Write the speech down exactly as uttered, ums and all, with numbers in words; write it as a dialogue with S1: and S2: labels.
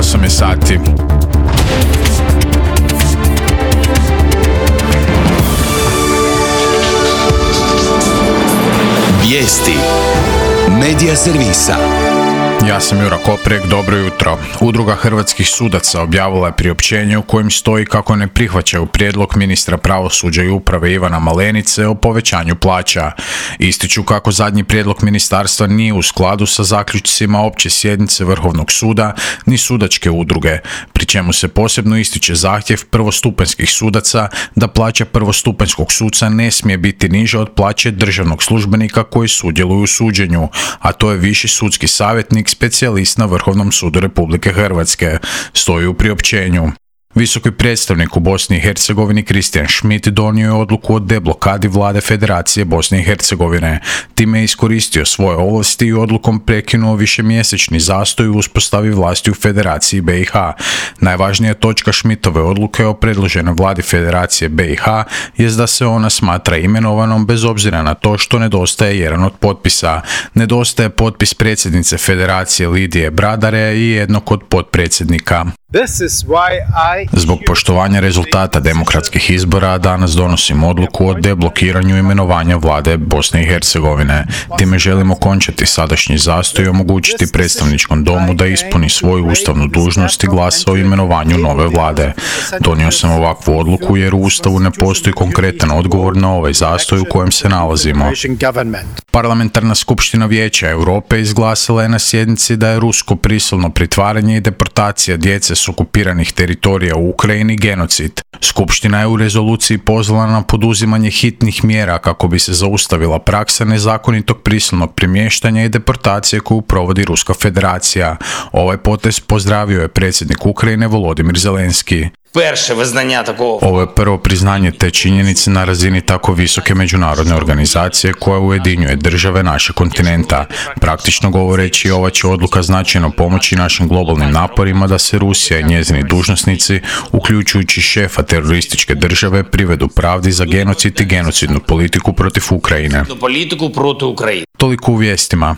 S1: osam je sati.
S2: Vijesti Medija servisa.
S1: Ja sam Jura Koprek, dobro jutro. Udruga hrvatskih sudaca objavila je priopćenje u kojem stoji kako ne prihvaćaju prijedlog ministra pravosuđa i uprave Ivana Malenice o povećanju plaća. Ističu kako zadnji prijedlog ministarstva nije u skladu sa zaključcima opće sjednice Vrhovnog suda ni sudačke udruge, pri čemu se posebno ističe zahtjev prvostupanjskih sudaca da plaća prvostupanjskog suca ne smije biti niža od plaće državnog službenika koji sudjeluju u suđenju, a to je viši sudski savjetnik, specijalist na Vrhovnom sudu Republike Hrvatske, stoji u priopćenju. Visoki predstavnik u Bosni i Hercegovini Kristijan Schmidt donio je odluku o deblokadi vlade Federacije Bosne i Hercegovine. Time je iskoristio svoje ovlasti i odlukom prekinuo višemjesečni zastoj u uspostavi vlasti u Federaciji B i H. Najvažnija točka Schmidtove odluke o predloženoj vladi Federacije B i H je da se ona smatra imenovanom bez obzira na to što nedostaje jedan od potpisa. Nedostaje potpis predsjednice Federacije Lidije Bradare i jednog od potpredsjednika. Zbog poštovanja rezultata demokratskih izbora danas donosimo odluku o deblokiranju imenovanja vlade Bosne i Hercegovine. Time želimo končati sadašnji zastoj i omogućiti predstavničkom domu da ispuni svoju ustavnu dužnost i glasa o imenovanju nove vlade. Donio sam ovakvu odluku jer u Ustavu ne postoji konkretan odgovor na ovaj zastoj u kojem se nalazimo. Parlamentarna skupština Vijeća Europe izglasila je na sjednici da je rusko prisilno pritvaranje i deportacija djece s okupiranih teritorija u Ukrajini genocid. Skupština je u rezoluciji pozvala na poduzimanje hitnih mjera kako bi se zaustavila praksa nezakonitog prisilnog premještanja i deportacije koju provodi Ruska federacija. Ovaj potez pozdravio je predsjednik Ukrajine Volodimir Zelenski. Ovo je prvo priznanje te činjenice na razini tako visoke međunarodne organizacije koja ujedinjuje države našeg kontinenta. Praktično govoreći, ova će odluka značajno pomoći našim globalnim naporima da se Rusija i njezini dužnosnici, uključujući šefa terorističke države, privedu pravdi za genocid i genocidnu politiku protiv Ukrajine. Toliko u vijestima.